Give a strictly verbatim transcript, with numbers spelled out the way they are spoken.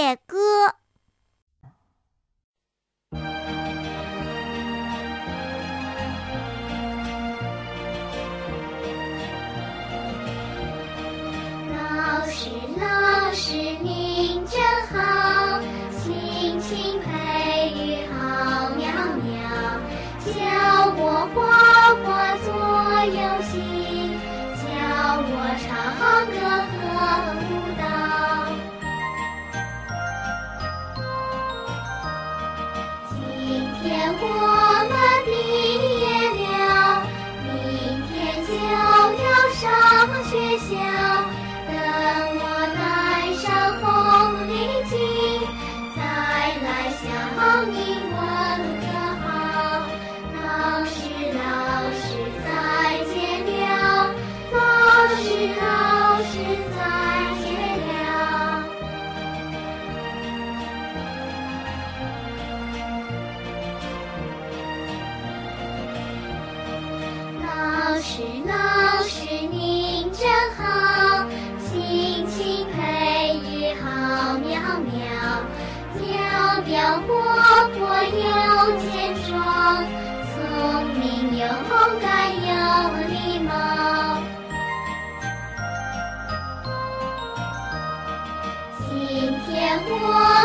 夜歌。 老师老师您真好，亲亲培育好苗苗，教我画画做游戏，教我唱歌和舞蹈。今天我们毕业了，明天就要上学校。等我戴上红领巾，再来向你问个好。老师老师再见了，老师老师再见了。老师老师您真好，亲亲培育好苗苗，苗苗活泼又健壮，聪明勇敢有礼貌。今天我